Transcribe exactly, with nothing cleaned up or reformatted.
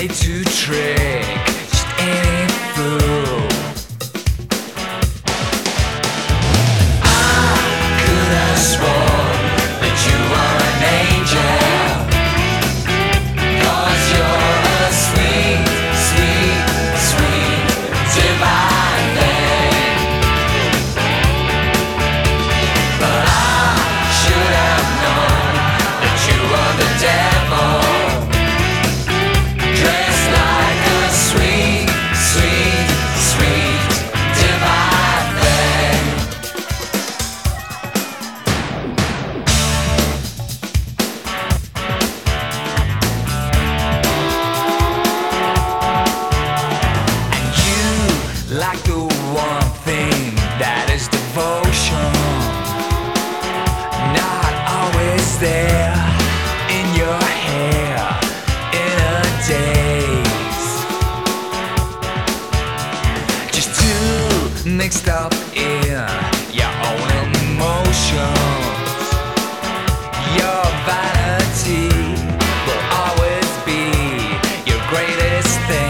made to trick just any fool. I could have sworn that you were an angel, 'cause you're a sweet, sweet, sweet divine thing. But I should have known that you were the devil, dressed like a sweet, sweet, sweet divine thing. And you like the one thing that is devotion, not always there in your hair in a daze, just too mixed up in your own emotions. Your vanity will always be your greatest thing.